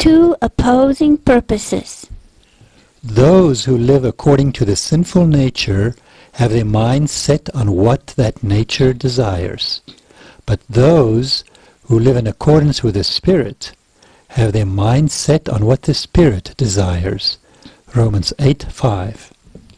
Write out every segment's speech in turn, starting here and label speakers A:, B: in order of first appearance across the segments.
A: two opposing purposes.
B: Those who live according to the sinful nature have their mind set on what that nature desires. But those who live in accordance with the Spirit have their mind set on what the Spirit desires. Romans 8:5.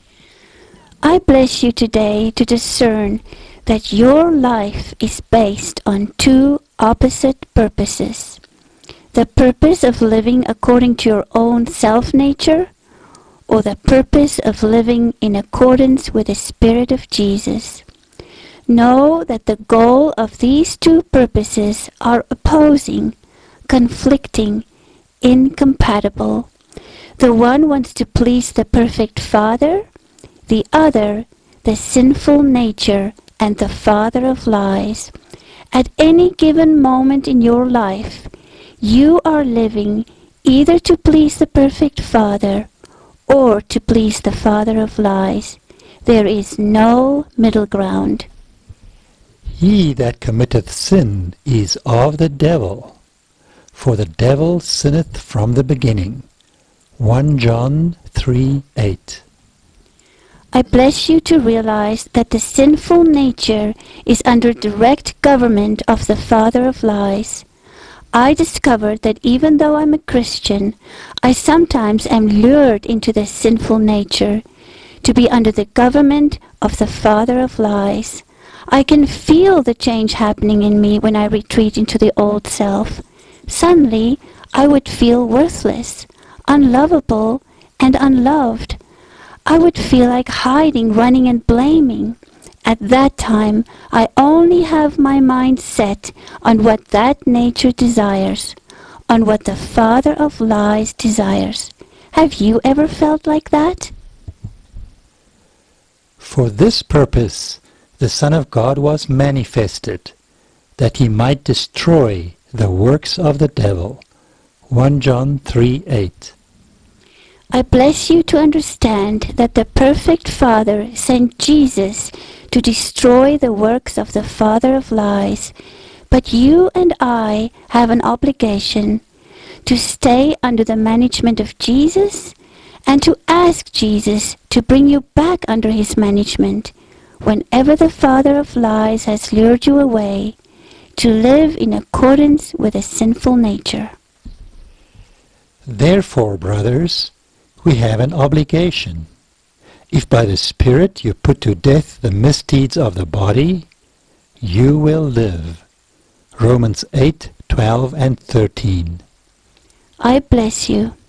A: I bless you today to discern that your life is based on two opposite purposes. The purpose of living according to your own self-nature, or the purpose of living in accordance with the Spirit of Jesus. Know that the goal of these two purposes are opposing, conflicting, incompatible. The one wants to please the perfect Father, the other, the sinful nature and the father of lies. At any given moment in your life, you are living either to please the perfect Father or to please the father of lies. There is no middle ground.
B: He that committeth sin is of the devil, for the devil sinneth from the beginning. 1 John 3:8.
A: I bless you to realize that the sinful nature is under direct government of the father of lies. I discovered that even though I'm a Christian, I sometimes am lured into the sinful nature to be under the government of the father of lies. I can feel the change happening in me when I retreat into the old self. Suddenly, I would feel worthless, unlovable, and unloved. I would feel like hiding, running, and blaming. At that time, I only have my mind set on what that nature desires, on what the father of lies desires. Have you ever felt like that?
B: For this purpose the Son of God was manifested, that he might destroy the works of the devil. 1 John 3:8.
A: I bless you to understand that the perfect Father sent Jesus to destroy the works of the father of lies, but you and I have an obligation to stay under the management of Jesus and to ask Jesus to bring you back under his management whenever the father of lies has lured you away, to live in accordance with a sinful nature.
B: Therefore, brothers, we have an obligation. If by the Spirit you put to death the misdeeds of the body, you will live. Romans 8:12 and 13.
A: I bless you.